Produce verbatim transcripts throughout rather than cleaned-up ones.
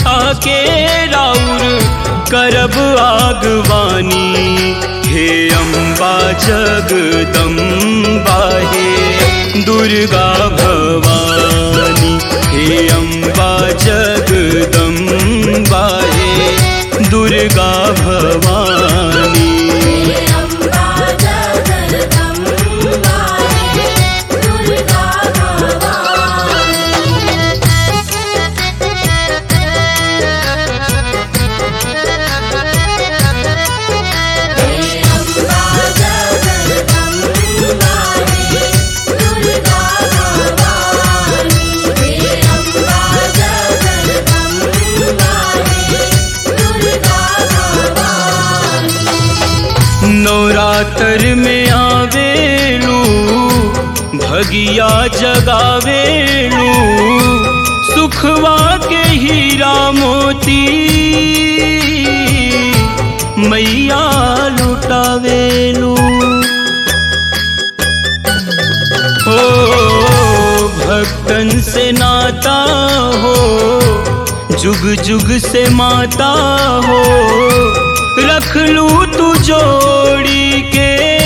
उठा के राउर करब आगवानी। हे अम्बा जगदम्बा हे दुर्गा भवानी। हे अम्बा जगदम्बा हे दुर्गा भवानी। नवरात्र में आवेलू भगिया जगावेलू। सुखवा के हीरा मोती मैया लुटावेलू। हो भक्तन से नाता हो जुग जुग से माता हो। रख लू तू जोड़ी के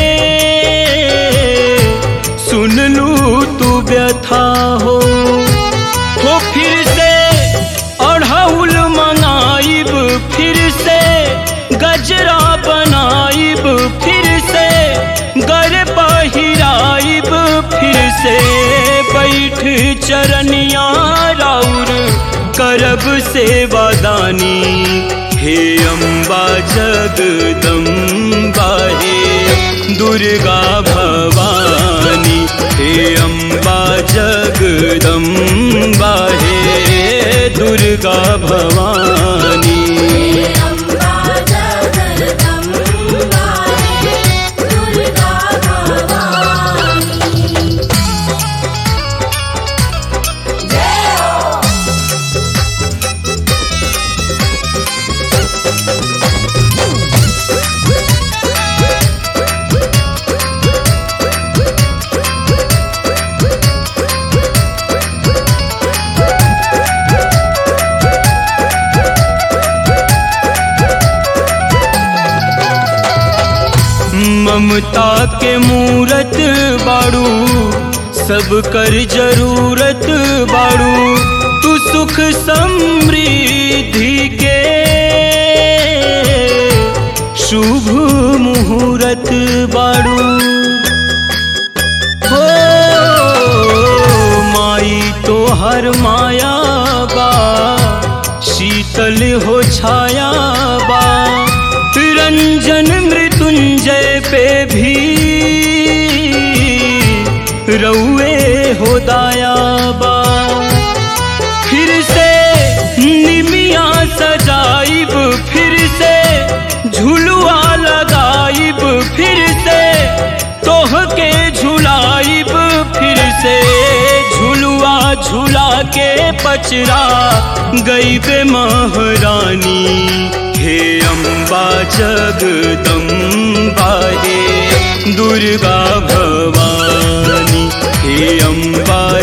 सुन लू तू व्यथा हो। हो फिर से अढ़ौल मंगाइब, फिर से गजरा बनाइब, फिर से गर पहिराइब, फिर से बैठ चरनिया राउर करब सेवादानी। हे अम्बा जगदम्बा हे दुर्गा भवानी। हे अम्बा जगदम्बा हे दुर्गा भवानी। ममता के मूरत बाड़ू, सब कर जरूरत बाड़ू। तू सुख समृद्धि के शुभ मुहूर्त बाड़ू। हो माई तो हर माया बा, शीतल हो छाया बा। रंजन मृत्युंजय पे भी रउए हो दाया बा। फिर से निमिया सजाइब, फिर से झुलुआ लगाइब, फिर से तोह के झुलाइब, फिर से झुलुआ झुला के पचरा गईबे महारानी। हे अम्बा जगदम्बा हे दुर्गा भवानी। हे अम्बा